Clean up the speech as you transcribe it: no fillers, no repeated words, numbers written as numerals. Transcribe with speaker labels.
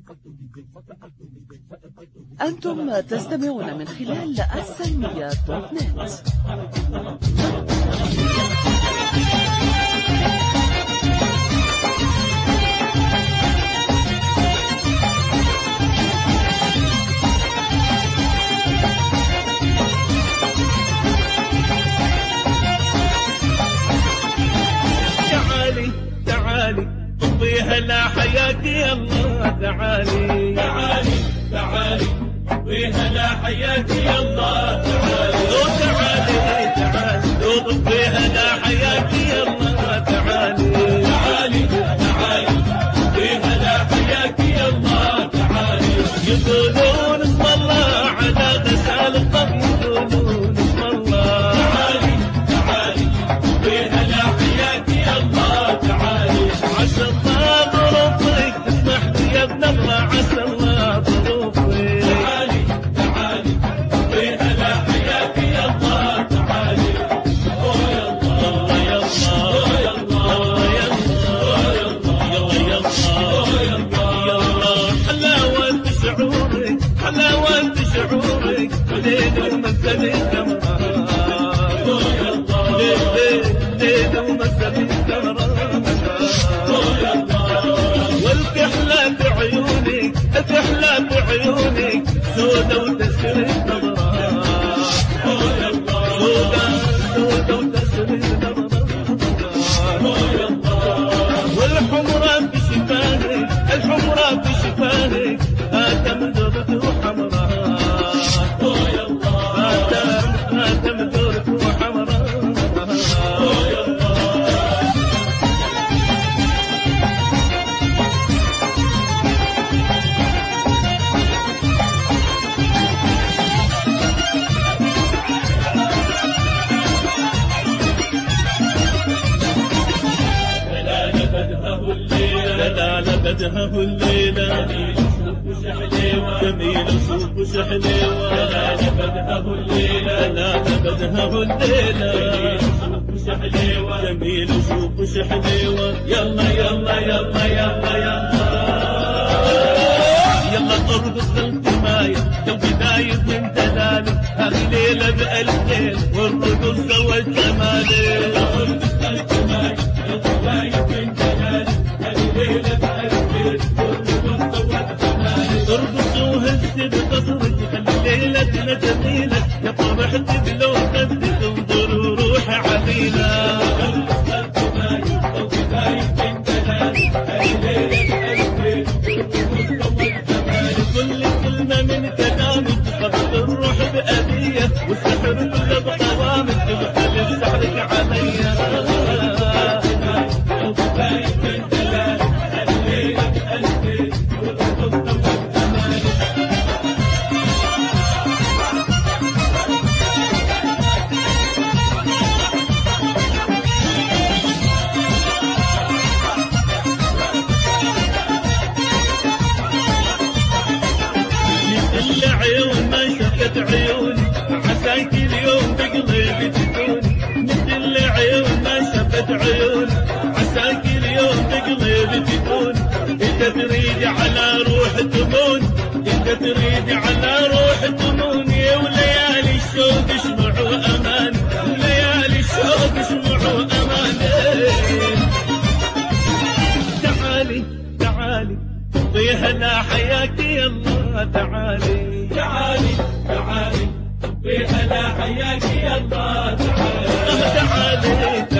Speaker 1: أنتم تستمعون من خلال السلمية دوت نت.
Speaker 2: تعالي تعالي طبيها لا حياك يا الله، تعالي تعالي تعالي طبيها لا حياك يا الله، تعالي تعالي تعالي طبيها لا حياك يا الله، تعالي تعالي تعالي طبيها لا حياك يا الله، تعالي يقولون اسم الله على غسال الطب، يقولون اسم الله، تعالي تعالي طبيها لا حياك يا الله، تعالي عسى الله ظروفك تسمح لي يا ابن الله، عسى الله ظروفك، تعالي تعالي طبيها لا حياك يا الله، تعالي يا الله يا الله يا الله يا الله يا الله، حلاوة شعورك حلاوة شعورك وليل ومسد الزمرة، ليل ومسد الزمرة، والكحلة بعيونك تحلى بعيونك سودة وتسر النظرة، سودة وتسر النظرة، والحمرة في شفاهك الحمرة في شفاهك آتم درت وحمراء، آتم درت وحمراء، بدها الليلة جميل صوف وشحليوة، بدها الليلة بدها الليلة جميل صوف وشحليوة، يلا يلا يلا يلا يلا يلا ترقص بالكماية قلبي دايب من دلالك، هذه ليلة بألف ليل والرقص سوى الجمالي، ترقص بالكماية قلبي دايب من دلالك، هذه ليلة بألف ليل والرقص سوى الجمالي، ارقص وهز بقصرك خلي ليلتنا جميلة، يا فرحتي بلو خدك انظر وروحي علينا، ترقص بالكماية قلبي دايب من دلالك، هذه ليلة بألف ليل والرقص سوى الجمالي، كل كلمة من كلامك قبل الروح بأذية، والسحر كله بقوامك تبقى سحرك عليا، عيون ما شفت عيوني عساك اليوم بقلبي تكوني، مثل عيون ما شفت عيوني عساك اليوم بقلبي تكوني، انت تريد على روح تموني، انت تريد على روح تموني، وليالي الشوق اشمعوا امان، وليالي الشوق اشمعوا امان، تعالي تعالي طبيها لا حياك يا الله، تعالي تعالي تعالي طبيها لا حياك يا الله، تعالي تعالي